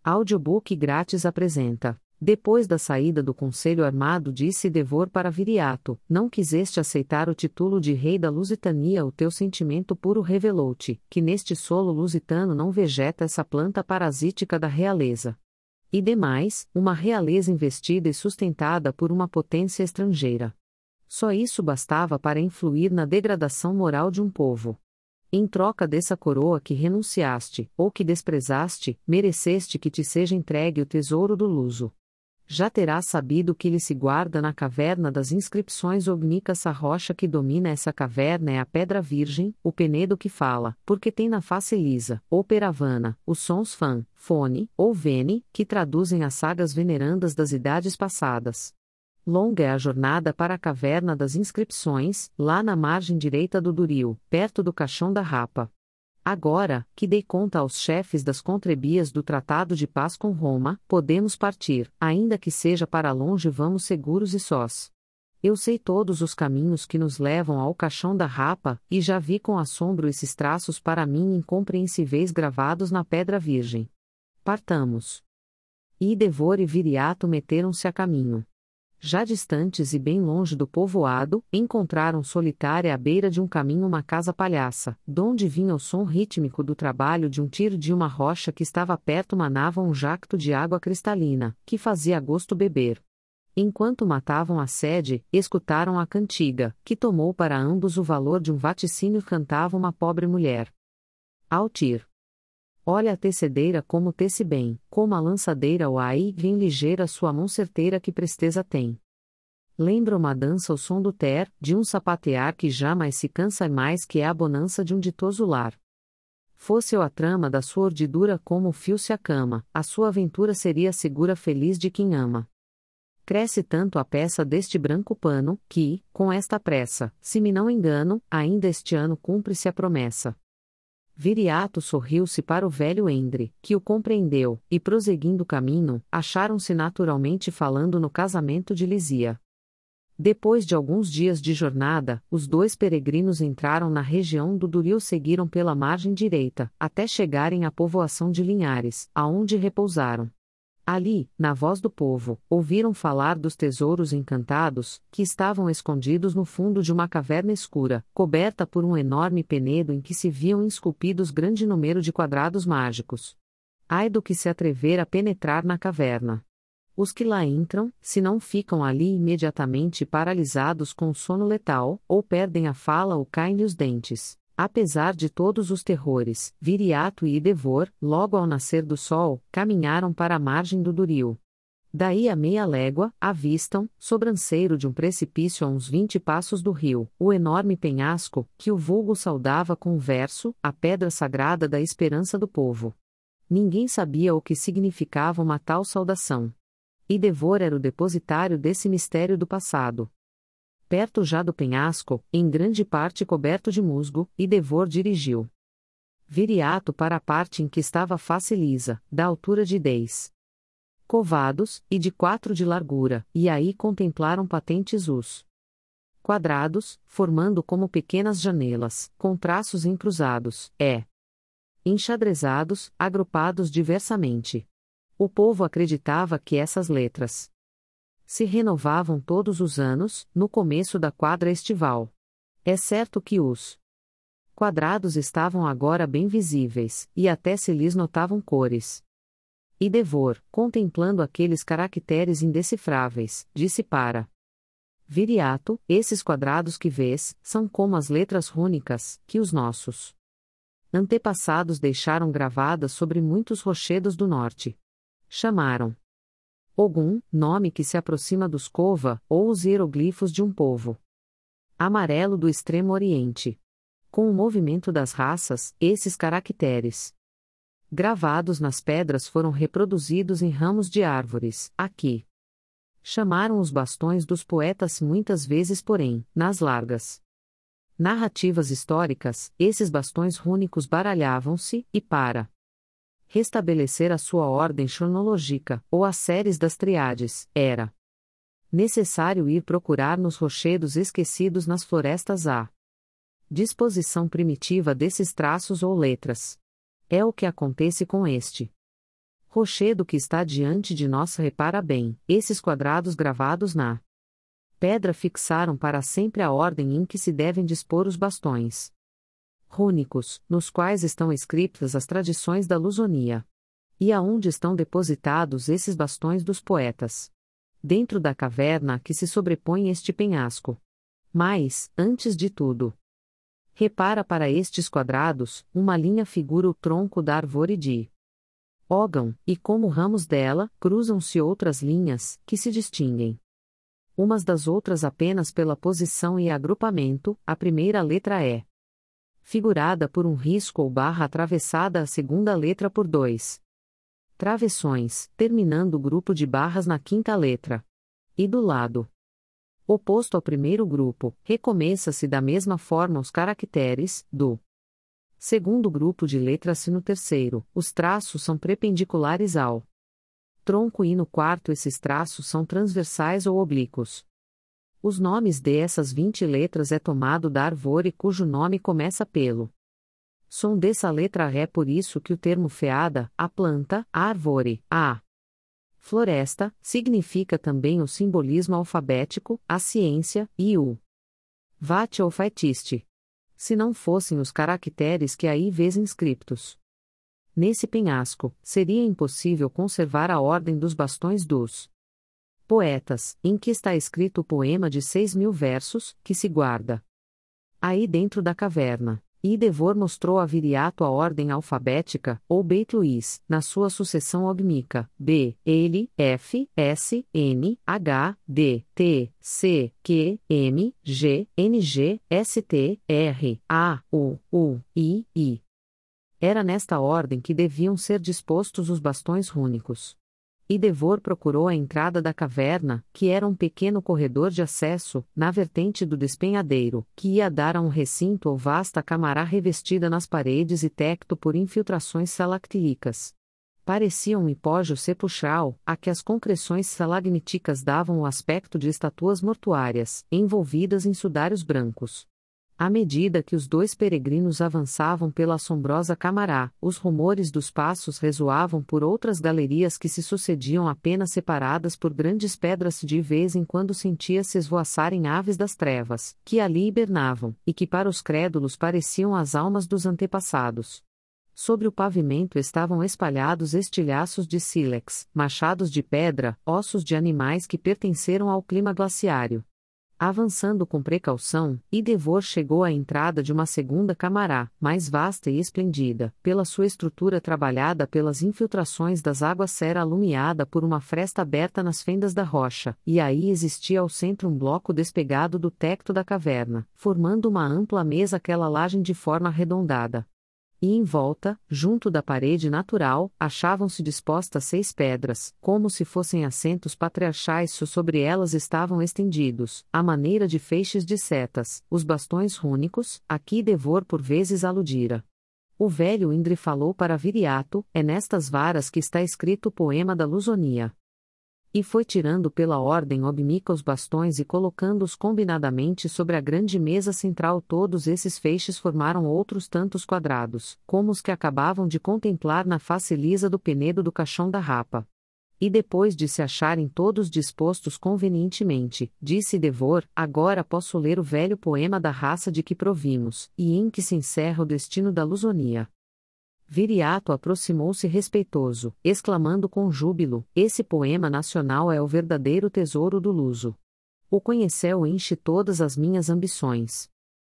Audiobook grátis apresenta. Depois da saída do Conselho Armado, disse Devor para Viriato: não quiseste aceitar o título de rei da Lusitania, o teu sentimento puro revelou-te, que neste solo lusitano não vegeta essa planta parasítica da realeza. E demais, uma realeza investida e sustentada por uma potência estrangeira. Só isso bastava para influir na degradação moral de um povo. Em troca dessa coroa que renunciaste, ou que desprezaste, mereceste que te seja entregue o tesouro do luso. Já terás sabido que lhe se guarda na caverna das inscrições ognicas. A rocha que domina essa caverna é a pedra virgem, o penedo que fala, porque tem na face lisa, ou peravana, os sons fã, fone, ou vene, que traduzem as sagas venerandas das idades passadas. Longa é a jornada para a caverna das inscrições, lá na margem direita do Duril, perto do caixão da Rapa. Agora, que dei conta aos chefes das contrebias do Tratado de Paz com Roma, podemos partir, ainda que seja para longe, vamos seguros e sós. Eu sei todos os caminhos que nos levam ao caixão da Rapa, e já vi com assombro esses traços para mim incompreensíveis gravados na pedra virgem. Partamos. E Devor e Viriato meteram-se a caminho. Já distantes e bem longe do povoado, encontraram solitária à beira de um caminho uma casa palhaça, donde vinha o som rítmico do trabalho de um tiro de uma rocha que estava perto. Manava um jacto de água cristalina, que fazia gosto beber. Enquanto matavam a sede, escutaram a cantiga, que tomou para ambos o valor de um vaticínio. Cantava uma pobre mulher. Altir. Olha a tecedeira como tece bem, como a lançadeira o aí vem ligeira sua mão certeira que presteza tem. Lembra uma dança o som do ter, de um sapatear que jamais se cansa mais que é a bonança de um ditoso lar. Fosse eu a trama da sua urdidura como o fio se acama, a sua aventura seria segura feliz de quem ama. Cresce tanto a peça deste branco pano, que, com esta pressa, se me não engano, ainda este ano cumpre-se a promessa. Viriato sorriu-se para o velho Endre, que o compreendeu, e prosseguindo o caminho, acharam-se naturalmente falando no casamento de Lizia. Depois de alguns dias de jornada, os dois peregrinos entraram na região do Duril, seguiram pela margem direita, até chegarem à povoação de Linhares, aonde repousaram. Ali, na voz do povo, ouviram falar dos tesouros encantados, que estavam escondidos no fundo de uma caverna escura, coberta por um enorme penedo em que se viam esculpidos grande número de quadrados mágicos. Ai do que se atrever a penetrar na caverna. Os que lá entram, se não ficam ali imediatamente paralisados com o sono letal, ou perdem a fala ou caem-lhe os dentes. Apesar de todos os terrores, Viriato e Devor, logo ao nascer do sol, caminharam para a margem do Duril. Daí a meia légua, avistam, sobranceiro de um precipício a uns 20 passos do rio, o enorme penhasco, que o vulgo saudava com o verso, a pedra sagrada da esperança do povo. Ninguém sabia o que significava uma tal saudação. E Devor era o depositário desse mistério do passado. Perto já do penhasco, em grande parte coberto de musgo, e Devor dirigiu Viriato para a parte em que estava a face lisa, da altura de 10 covados, e de 4 de largura, e aí contemplaram patentes os quadrados, formando como pequenas janelas, com traços encruzados, enxadrezados, agrupados diversamente. O povo acreditava que essas letras se renovavam todos os anos, no começo da quadra estival. É certo que os quadrados estavam agora bem visíveis, e até se lhes notavam cores. E Devor, contemplando aqueles caracteres indecifráveis, disse para Viriato: esses quadrados que vês, são como as letras rúnicas, que os nossos antepassados deixaram gravadas sobre muitos rochedos do norte. Chamaram Ogum, nome que se aproxima dos Cova, ou os hieroglifos de um povo amarelo do extremo oriente. Com o movimento das raças, esses caracteres gravados nas pedras foram reproduzidos em ramos de árvores, aqui. Chamaram os bastões dos poetas, muitas vezes, porém, nas largas narrativas históricas, esses bastões rúnicos baralhavam-se, e para restabelecer a sua ordem cronológica, ou as séries das triades, era necessário ir procurar nos rochedos esquecidos nas florestas a disposição primitiva desses traços ou letras. É o que acontece com este Rochedo que está diante de nós repara bem, esses quadrados gravados na pedra fixaram para sempre a ordem em que se devem dispor os bastões rúnicos, nos quais estão escritas as tradições da Lusonia. E aonde estão depositados esses bastões dos poetas? Dentro da caverna a que se sobrepõe este penhasco. Mas, antes de tudo, repara para estes quadrados, uma linha figura o tronco da árvore de Ógão, e como ramos dela, cruzam-se outras linhas, que se distinguem umas das outras apenas pela posição e agrupamento. A primeira letra é figurada por um risco ou barra atravessada, a segunda letra por dois travessões, terminando o grupo de barras na quinta letra. E do lado oposto ao primeiro grupo, recomeça-se da mesma forma os caracteres, do segundo grupo de letras no terceiro, os traços são perpendiculares ao tronco e no quarto esses traços são transversais ou oblíquos. Os nomes dessas 20 letras é tomado da árvore cujo nome começa pelo som dessa letra é por isso que o termo feada, a planta, a árvore, a floresta, significa também o simbolismo alfabético, a ciência, e o vate ou faitiste. Se não fossem os caracteres que aí vês inscriptos nesse penhasco, seria impossível conservar a ordem dos bastões dos poetas, em que está escrito o poema de 6.000 versos, que se guarda aí dentro da caverna. E Devor mostrou a Viriato a ordem alfabética, ou Beit Luís, na sua sucessão ogmica, B, L, F, S, N, H, D, T, C, Q, M, G, N, G, S, T, R, A, U, I. Era nesta ordem que deviam ser dispostos os bastões rúnicos. E Devor procurou a entrada da caverna, que era um pequeno corredor de acesso, na vertente do despenhadeiro, que ia dar a um recinto ou vasta camará revestida nas paredes e tecto por infiltrações salactílicas. Parecia um hipógeo sepulcral, a que as concreções salagníticas davam o aspecto de estatuas mortuárias, envolvidas em sudários brancos. À medida que os dois peregrinos avançavam pela assombrosa camará, os rumores dos passos ressoavam por outras galerias que se sucediam apenas separadas por grandes pedras. De vez em quando sentia-se esvoaçarem aves das trevas, que ali hibernavam, e que para os crédulos pareciam as almas dos antepassados. Sobre o pavimento estavam espalhados estilhaços de sílex, machados de pedra, ossos de animais que pertenceram ao clima glaciário. Avançando com precaução, Devor chegou à entrada de uma segunda camará, mais vasta e esplendida, pela sua estrutura trabalhada pelas infiltrações das águas, serra alumiada por uma fresta aberta nas fendas da rocha, e aí existia ao centro um bloco despegado do tecto da caverna, formando uma ampla mesa, aquela lajem de forma arredondada. E em volta, junto da parede natural, achavam-se dispostas 6 pedras, como se fossem assentos patriarchais. Sobre elas estavam estendidos, à maneira de feixes de setas, os bastões rúnicos, a que Devor por vezes aludira. O velho Indre falou para Viriato: é nestas varas que está escrito o poema da Lusonia. E foi tirando pela ordem ogmica os bastões e colocando-os combinadamente sobre a grande mesa central. Todos esses feixes formaram outros tantos quadrados, como os que acabavam de contemplar na face lisa do penedo do caixão da rapa. E depois de se acharem todos dispostos convenientemente, disse Devor: agora posso ler o velho poema da raça de que provimos, e em que se encerra o destino da Lusonia. Viriato aproximou-se respeitoso, exclamando com júbilo: esse poema nacional é o verdadeiro tesouro do luso. O conheceu enche todas as minhas ambições.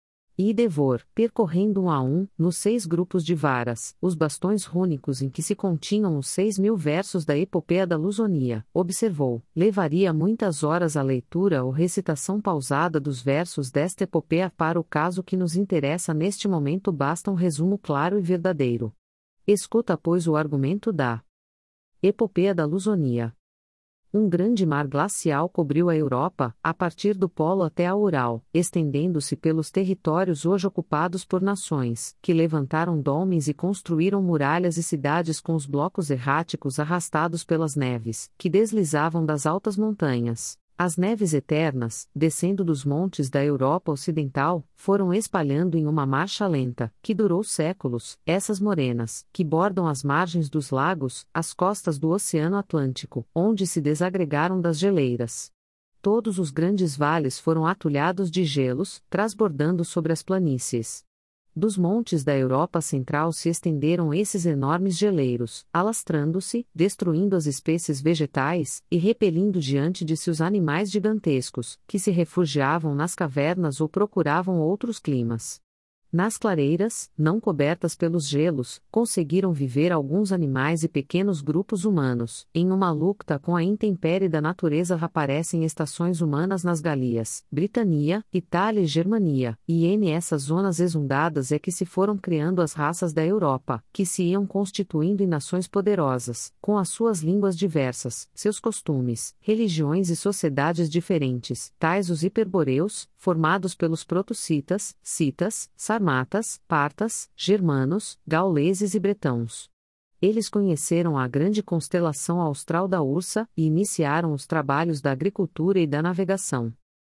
E Devor, percorrendo um a um, nos 6 grupos de varas, os bastões rúnicos em que se continham os 6.000 versos da epopeia da Lusonia, observou: levaria muitas horas a leitura ou recitação pausada dos versos desta epopeia. Para o caso que nos interessa neste momento basta um resumo claro e verdadeiro. Escuta, pois, o argumento da epopeia da Lusonia. Um grande mar glacial cobriu a Europa, a partir do Polo até a Ural, estendendo-se pelos territórios hoje ocupados por nações, que levantaram domes e construíram muralhas e cidades com os blocos erráticos arrastados pelas neves, que deslizavam das altas montanhas. As neves eternas, descendo dos montes da Europa Ocidental, foram espalhando em uma marcha lenta, que durou séculos, essas morenas, que bordam as margens dos lagos, as costas do Oceano Atlântico, onde se desagregaram das geleiras. Todos os grandes vales foram atulhados de gelos, transbordando sobre as planícies. Dos montes da Europa Central se estenderam esses enormes geleiros, alastrando-se, destruindo as espécies vegetais, e repelindo diante de si os animais gigantescos, que se refugiavam nas cavernas ou procuravam outros climas. Nas clareiras, não cobertas pelos gelos, conseguiram viver alguns animais e pequenos grupos humanos. Em uma luta com a intempérie da natureza aparecem estações humanas nas Galias, Britânia, Itália e Germania, e nessas zonas exundadas é que se foram criando as raças da Europa, que se iam constituindo em nações poderosas, com as suas línguas diversas, seus costumes, religiões e sociedades diferentes, tais os hiperboreus, formados pelos protocitas, citas, sarmatas, partas, germanos, gauleses e bretãos. Eles conheceram a grande constelação austral da Ursa e iniciaram os trabalhos da agricultura e da navegação.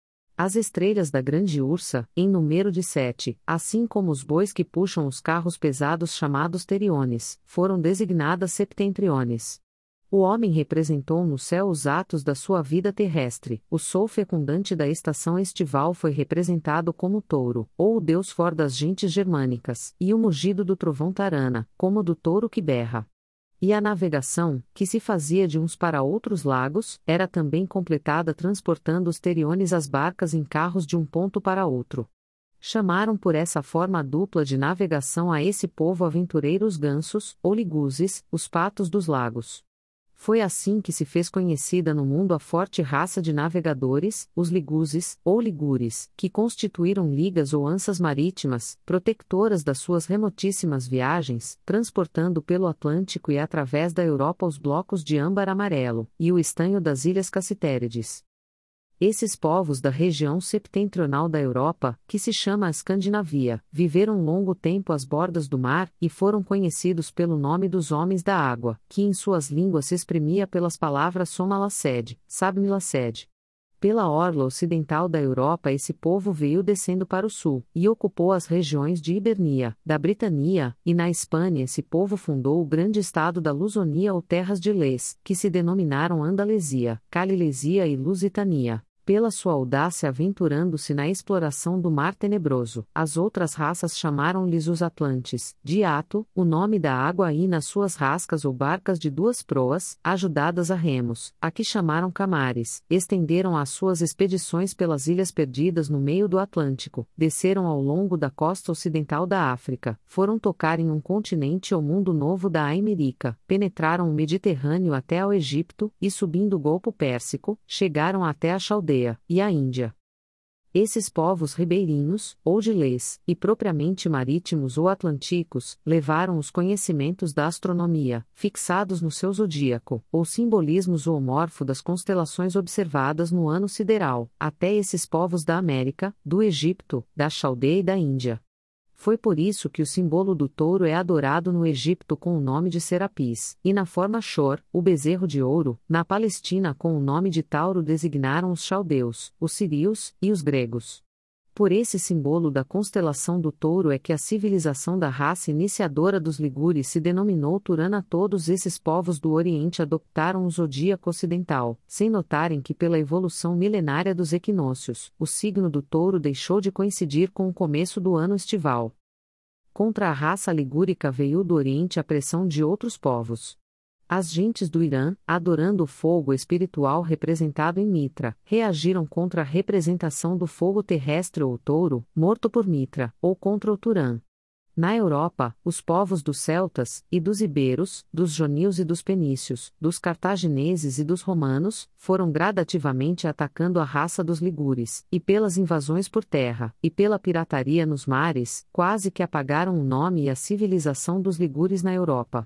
As estrelas da grande Ursa, em número de 7, assim como os bois que puxam os carros pesados chamados teriones, foram designadas septentriones. O homem representou no céu os atos da sua vida terrestre, o sol fecundante da estação estival foi representado como touro, ou o deus for das gentes germânicas, e o mugido do trovão tarana, como do touro que berra. E a navegação, que se fazia de uns para outros lagos, era também completada transportando os teriones as barcas em carros de um ponto para outro. Chamaram por essa forma dupla de navegação a esse povo aventureiro os gansos, ou liguzes, os patos dos lagos. Foi assim que se fez conhecida no mundo a forte raça de navegadores, os liguzes, ou ligures, que constituíram ligas ou ansas marítimas, protectoras das suas remotíssimas viagens, transportando pelo Atlântico e através da Europa os blocos de âmbar amarelo, e o estanho das ilhas Cassitérides. Esses povos da região septentrional da Europa, que se chama a Escandinavia, viveram longo tempo às bordas do mar e foram conhecidos pelo nome dos Homens da Água, que em suas línguas se exprimia pelas palavras Somalaced, Sabmilaced. Pela orla ocidental da Europa esse povo veio descendo para o sul, e ocupou as regiões de Ibernia, da Britânia, e na Espanha esse povo fundou o grande estado da Lusonia ou Terras de Lés, que se denominaram Andalesia, Calilesia e Lusitania. Pela sua audácia aventurando-se na exploração do Mar Tenebroso, as outras raças chamaram-lhes os Atlantes, de Ato, o nome da água e nas suas rascas ou barcas de duas proas, ajudadas a remos, a que chamaram Camares, estenderam as suas expedições pelas ilhas perdidas no meio do Atlântico, desceram ao longo da costa ocidental da África, foram tocar em um continente ou mundo novo da América, penetraram o Mediterrâneo até ao Egito, e subindo o Golfo Pérsico, chegaram até a Chaldeia e a Índia. Esses povos ribeirinhos, ou de lés, e propriamente marítimos ou atlânticos, levaram os conhecimentos da astronomia, fixados no seu zodíaco, ou simbolismo zoomorfo das constelações observadas no ano sideral, até esses povos da América, do Egito, da Chaldeia e da Índia. Foi por isso que o símbolo do touro é adorado no Egito com o nome de Serapis, e na forma Shor, o bezerro de ouro, na Palestina com o nome de Tauro designaram os chaldeus, os sírios, e os gregos. Por esse símbolo da constelação do touro é que a civilização da raça iniciadora dos ligures se denominou Turana. Todos esses povos do Oriente adoptaram o zodíaco ocidental, sem notarem que pela evolução milenária dos equinócios, o signo do touro deixou de coincidir com o começo do ano estival. Contra a raça ligúrica veio do Oriente a pressão de outros povos. As gentes do Irã, adorando o fogo espiritual representado em Mitra, reagiram contra a representação do fogo terrestre ou touro, morto por Mitra, ou contra o Turã. Na Europa, os povos dos celtas, e dos iberos, dos jonios e dos penícios, dos cartagineses e dos romanos, foram gradativamente atacando a raça dos ligures, e pelas invasões por terra, e pela pirataria nos mares, quase que apagaram o nome e a civilização dos ligures na Europa.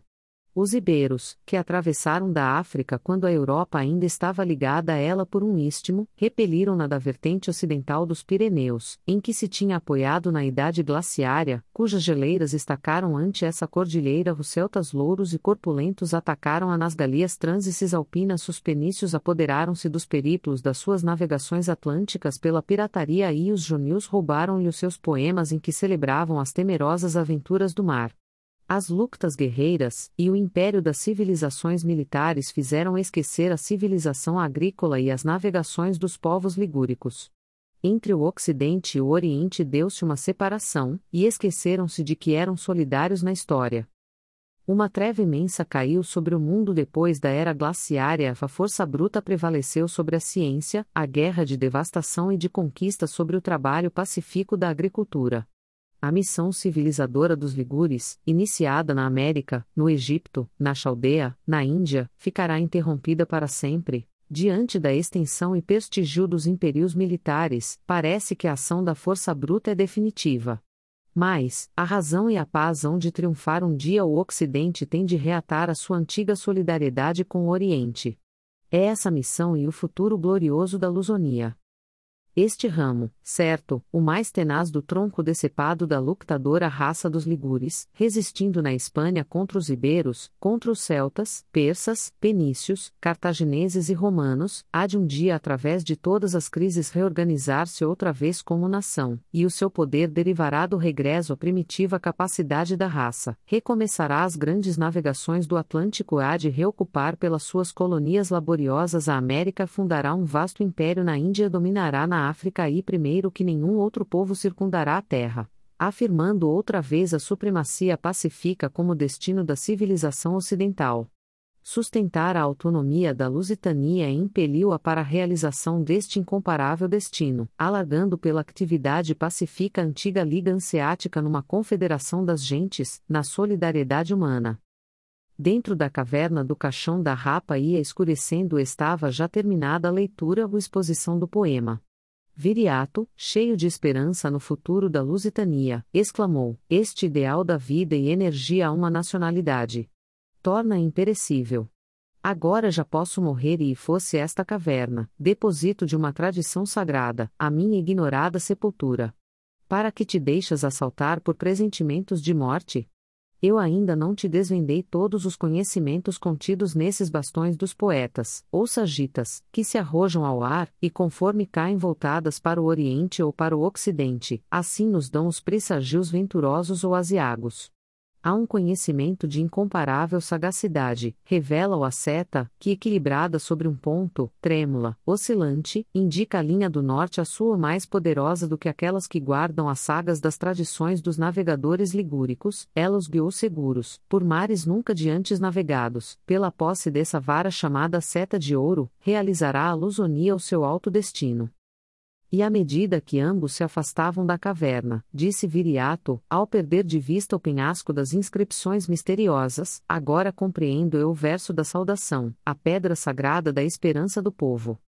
Os iberos, que atravessaram da África quando a Europa ainda estava ligada a ela por um istmo, repeliram-na da vertente ocidental dos Pirineus, em que se tinha apoiado na idade glaciária, cujas geleiras estacaram ante essa cordilheira. Os celtas louros e corpulentos atacaram-a nas galias transcisalpinas. Os fenícios apoderaram-se dos periplos das suas navegações atlânticas pela pirataria e os jônios roubaram-lhe os seus poemas em que celebravam as temerosas aventuras do mar. As luctas guerreiras, e o império das civilizações militares fizeram esquecer a civilização agrícola e as navegações dos povos ligúricos. Entre o Ocidente e o Oriente deu-se uma separação, e esqueceram-se de que eram solidários na história. Uma treva imensa caiu sobre o mundo depois da era glaciária. A força bruta prevaleceu sobre a ciência, a guerra de devastação e de conquista sobre o trabalho pacífico da agricultura. A missão civilizadora dos ligures, iniciada na América, no Egito, na Chaldea, na Índia, ficará interrompida para sempre. Diante da extensão e prestígio dos impérios militares, parece que a ação da força bruta é definitiva. Mas, a razão e a paz hão de triunfar um dia. O Ocidente tem de reatar a sua antiga solidariedade com o Oriente. É essa missão e o futuro glorioso da lusonia. Este ramo, certo, o mais tenaz do tronco decepado da luctadora raça dos ligures, resistindo na Espanha contra os iberos, contra os celtas, persas, penícios, cartagineses e romanos, há de um dia através de todas as crises reorganizar-se outra vez como nação, e o seu poder derivará do regresso à primitiva capacidade da raça, recomeçará as grandes navegações do Atlântico, há de reocupar pelas suas colonias laboriosas a América, fundará um vasto império na Índia, dominará na África e primeiro que nenhum outro povo circundará a terra, afirmando outra vez a supremacia pacífica como destino da civilização ocidental. Sustentar a autonomia da Lusitania impeliu-a para a realização deste incomparável destino, alargando pela atividade pacífica a antiga Liga Hanseática numa confederação das gentes, na solidariedade humana. Dentro da caverna do caixão da rapa ia escurecendo, estava já terminada a leitura ou exposição do poema. Viriato, cheio de esperança no futuro da Lusitania, exclamou: este ideal da vida e energia a uma nacionalidade. Torna imperecível. Agora já posso morrer e fosse esta caverna, depósito de uma tradição sagrada, a minha ignorada sepultura. Para que te deixas assaltar por presentimentos de morte? Eu ainda não te desvendei todos os conhecimentos contidos nesses bastões dos poetas, ou sagitas, que se arrojam ao ar, e conforme caem voltadas para o Oriente ou para o Ocidente, assim nos dão os presságios venturosos ou aziagos. Há um conhecimento de incomparável sagacidade, revela-o a seta, que equilibrada sobre um ponto, trêmula, oscilante, indica a linha do norte, a sua mais poderosa do que aquelas que guardam as sagas das tradições dos navegadores ligúricos, elas guiou seguros, por mares nunca de antes navegados, pela posse dessa vara chamada seta de ouro, realizará a lusonia o seu alto destino. E à medida que ambos se afastavam da caverna, disse Viriato, ao perder de vista o penhasco das inscrições misteriosas, agora compreendo eu o verso da saudação, a pedra sagrada da esperança do povo.